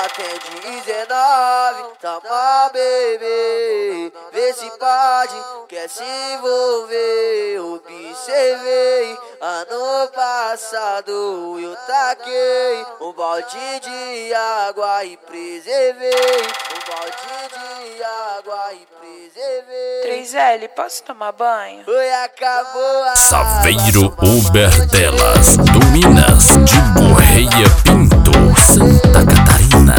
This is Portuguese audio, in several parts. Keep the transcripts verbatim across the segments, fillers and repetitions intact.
Ela tem dezenove, toma bebê, vê se pode, quer se envolver. Observei, ano passado eu taquei um balde de água e preservei. Um balde de água e preservei. três L, posso tomar banho? Foi, acabou a Saveiro Uber delas, do Minas, de Borreia Pinto, Santa Catarina.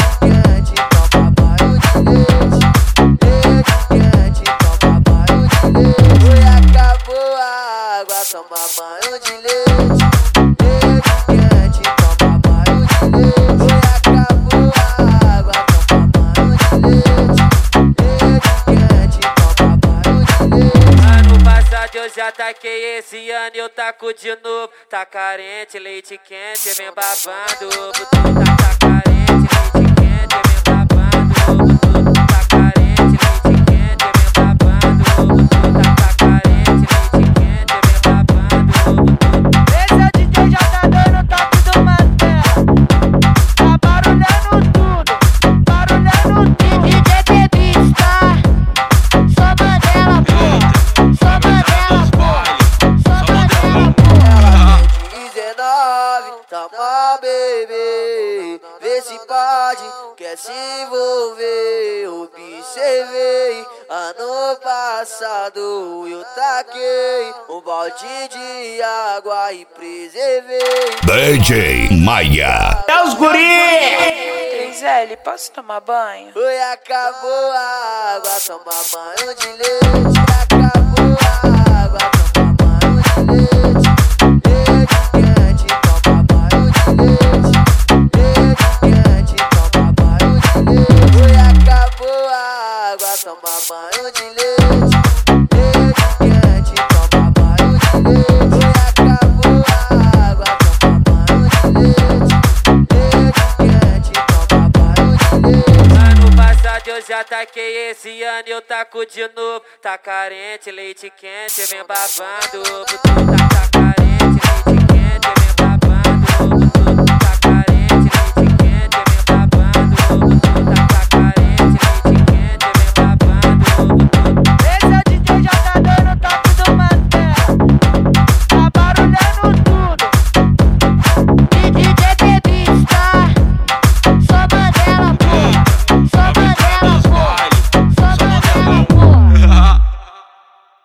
Foi, acabou a água, toma banho de leite. Quente, toma banho de leite. Foi, acabou a água, toma banho de leite. Quente, toma banho de leite. Ano passado eu já taquei, esse ano eu taco de novo. Tá carente, leite quente, vem babando. Tu tá carente, leite quente, vem babando. Tu tá carente, leite quente, vem babando. Tu tá carente, leite quente, vem babando. Esse é o D J J no top do Mantela. Tá barulhando tudo, barulhando tudo. D J Bebista, sou Mandela, pô. Sou Mandela, pô. Sou Mandela, pô. Ela tem dezenove, toma bebê, vê se pode, quer se envolver. Observei, ano passado eu taquei um balde de água e preservei. D J Maia. É os guri! três L, posso tomar banho? Foi, acabou a água, toma banho de leite. Acabou a água, toma banho de leite. Quente, toma banho de leite. Quente, toma banho de leite. Foi, acabou a água, toma banho de leite. Quente, toma banho de leite. Foi, acabou a água, toma banho de leite. Quente, toma banho de leite. Ano passado eu já taquei, esse ano eu taco de novo. Tá carente, leite quente, vem babando. Tu tá carente, leite